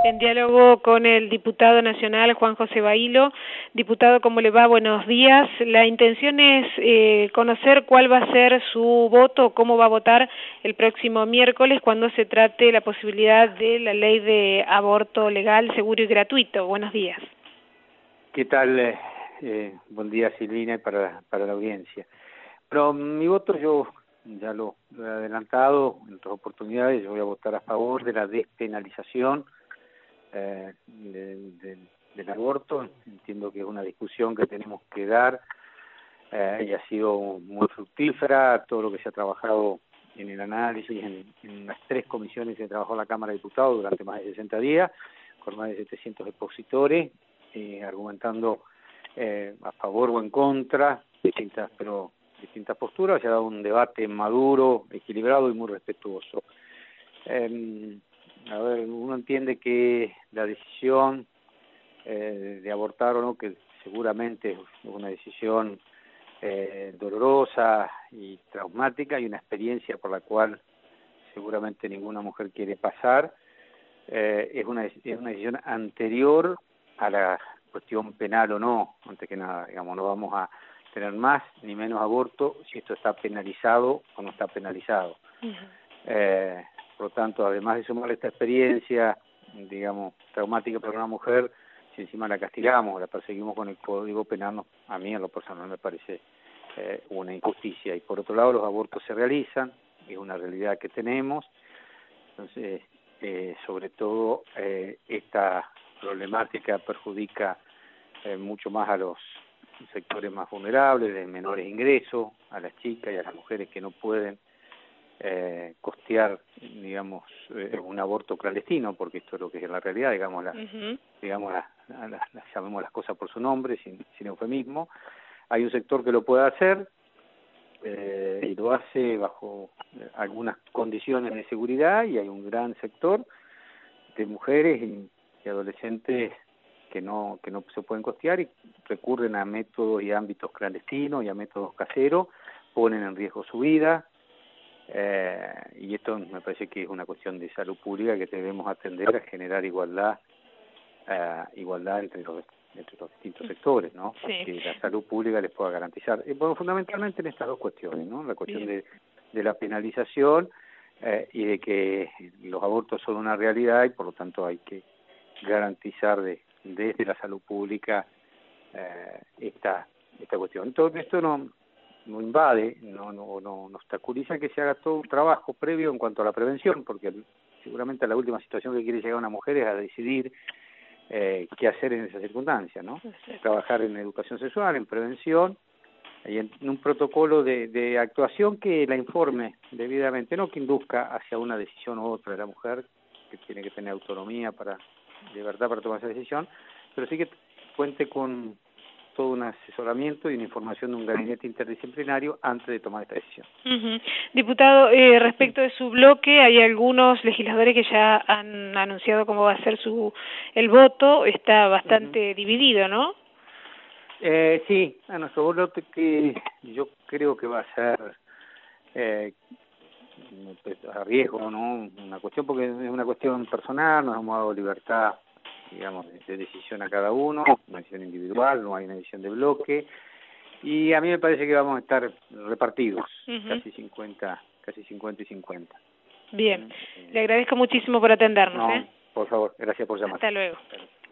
En diálogo con el diputado nacional Juan José Bailo. Diputado, ¿cómo le va? Buenos días. La intención es conocer cuál va a ser su voto, cómo va a votar el próximo miércoles cuando se trate la posibilidad de la ley de aborto legal, seguro y gratuito. Buenos días. ¿Qué tal? Buen día, Silvina, y para la audiencia. Pero mi voto yo ya lo he adelantado en otras oportunidades. Yo voy a votar a favor de la despenalización del aborto. Entiendo que es una discusión que tenemos que dar y ha sido muy fructífera todo lo que se ha trabajado en el análisis en las 3 comisiones que trabajó la Cámara de Diputados durante más de 60 días, con más de 700 expositores, argumentando a favor o en contra, distintas posturas. Se ha dado un debate maduro, equilibrado y muy respetuoso. Uno entiende que la decisión de abortar o no, que seguramente es una decisión dolorosa y traumática y una experiencia por la cual seguramente ninguna mujer quiere pasar, es una decisión anterior a la cuestión penal o no. Antes que nada, digamos, no vamos a tener más ni menos aborto si esto está penalizado o no está penalizado. Por lo tanto, además de sumar esta experiencia, digamos, traumática para una mujer, si encima la castigamos, la perseguimos con el Código Penal, a mí en lo personal me parece una injusticia. Y por otro lado, los abortos se realizan, es una realidad que tenemos. Entonces, sobre todo, esta problemática perjudica mucho más a los sectores más vulnerables, de menores ingresos, a las chicas y a las mujeres que no pueden costear, digamos, un aborto clandestino, porque esto es lo que es la realidad, digamos, llamemos las cosas por su nombre, sin eufemismo. Hay un sector que lo puede hacer y lo hace bajo algunas condiciones de seguridad, y hay un gran sector de mujeres y adolescentes que no se pueden costear y recurren a métodos y ámbitos clandestinos y a métodos caseros, ponen en riesgo su vida, y esto me parece que es una cuestión de salud pública que debemos atender a generar igualdad entre los distintos sectores, ¿no? Sí. Que la salud pública les pueda garantizar. Bueno, fundamentalmente en estas 2 cuestiones, ¿no? La cuestión de la penalización y de que los abortos son una realidad y por lo tanto hay que garantizar desde la salud pública esta cuestión. Todo esto no invade, no obstaculiza que se haga todo un trabajo previo en cuanto a la prevención, porque seguramente la última situación que quiere llegar una mujer es a decidir qué hacer en esa circunstancia, ¿no? Trabajar en educación sexual, en prevención y en un protocolo de actuación que la informe debidamente, no que induzca hacia una decisión u otra de la mujer, que tiene que tener autonomía de verdad para tomar esa decisión, pero sí que cuente con todo un asesoramiento y una información de un gabinete interdisciplinario antes de tomar esta decisión. Diputado, respecto de su bloque, hay algunos legisladores que ya han anunciado cómo va a ser el voto. Está bastante dividido, ¿no? Sí, a nuestro bloque, que yo creo que va a ser a riesgo, ¿no? Una cuestión, porque es una cuestión personal, nos hemos dado libertad, digamos, de decisión a cada uno, una decisión individual, no hay una decisión de bloque, y a mí me parece que vamos a estar repartidos, casi 50 y 50. Bien, le agradezco muchísimo por atendernos. No, por favor, gracias por llamar. Hasta luego.